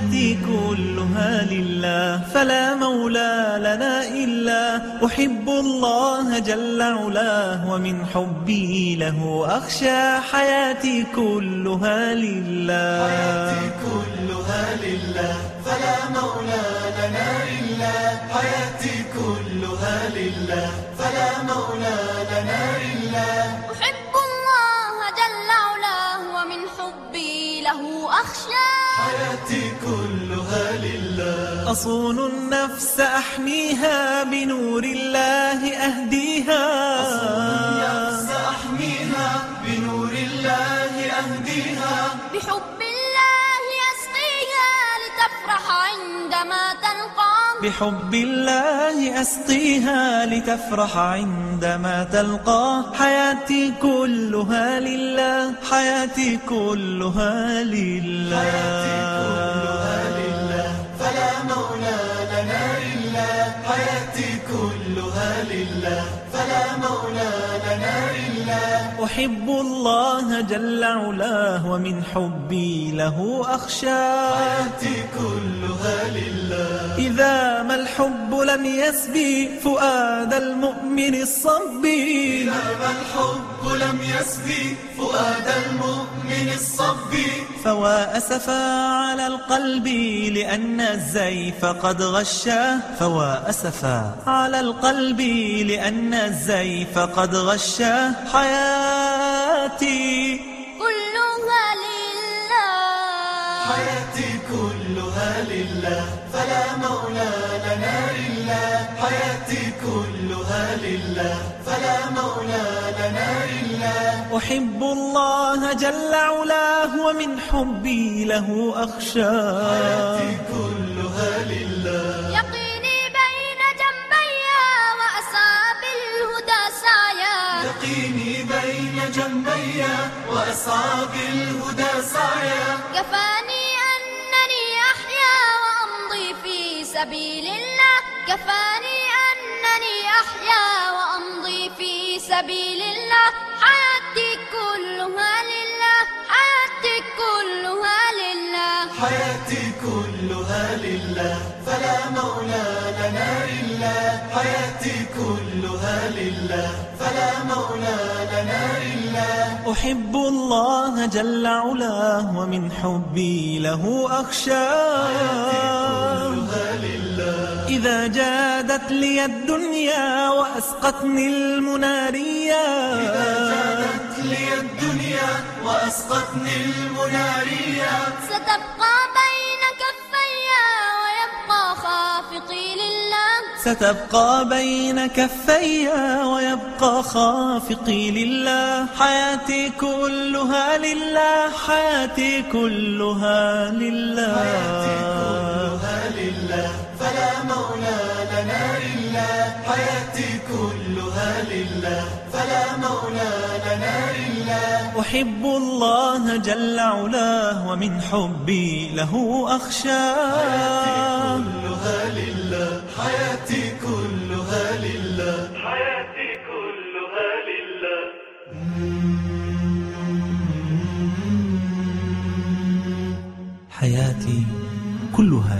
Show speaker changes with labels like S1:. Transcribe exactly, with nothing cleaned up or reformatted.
S1: حياتي كلها لله، فلا مولى لنا إلا أحب الله جل علاه، ومن حبي له أخشى. حياتي كلها لله،
S2: حياتي كلها لله، فلا مولى لنا إلا. حياتي كلها لله، فلا مولى لنا إلا.
S3: أحب الله جل علاه، ومن حبي له أخشى.
S2: حياتي كلها لله،
S1: أصون النفس أحميها بنور الله أهديها.
S2: أصون النفس أحميها بنور الله أهديها.
S3: بحب الله أسقيها لتفرح عندما تلقى.
S1: بحب الله أسقيها لتفرح عندما تلقى. حياتي كلها لله، حياتي كلها لله،
S2: حياتي كلها لله، فلا مولى لنا إلا. حياتي كلها لله، فلا مولى لنا إلا.
S1: أحب الله جل علاه، ومن حبي له أخشى.
S2: حياتي كلها لله،
S1: إذا ما الحب لم يسبي فؤاد المؤمن الصبي.
S2: إذا ما الحب لم يسبي فؤاد المؤمن الصبي.
S1: فوا أسفا على القلب لأن الزيف قد غشاه. فوا أسفا على القلب لأن الزيف قد غشاه. حياتي
S3: كلها لله،
S2: حياتي كلها لله، فلا مولى لنا إلا. حياتي كلها لله، فلا مولى لنا إلا.
S1: أحب الله جل علاه، ومن حبي له أخشى.
S2: حياتي كلها لله،
S3: يقيني بين جنبي وأسعى بالهدى سعيا.
S2: يقيني بين جنبي وأسعى بالهدى سعيا.
S3: كفاني أنني أحيا وأمضي في سبيل الله. كفاني أنني أحيا وأمضي في سبيل الله. حياتي كلها لله، حياتي كلها لله.
S2: حياتي كلها لله، فلا مولى لنا إلا. حياتي كلها لله، فلا مولى لنا إلا.
S1: أحب الله جل علاه، ومن حبي له أخشى.
S2: كلها لله،
S1: إذا جادت لي الدنيا وأسقتني المناريا.
S2: جادت لي الدنيا وأسقتني المناريا.
S3: ستبقى بين كفي ويبقى خافقي لله.
S1: ستبقى بين كفي ويبقى خافقي لله. حياتي كلها لله، حياتي كلها لله،
S2: حياتي كلها لله، فلا مولى لنا إلا. حياتي كلها لله، فلا مولى لنا إلا.
S1: أحب الله جل علاه، ومن حبي له أخشى.
S2: كلها لله، حياتي كلها لله، حياتي كلها لله.
S1: حياتي كلها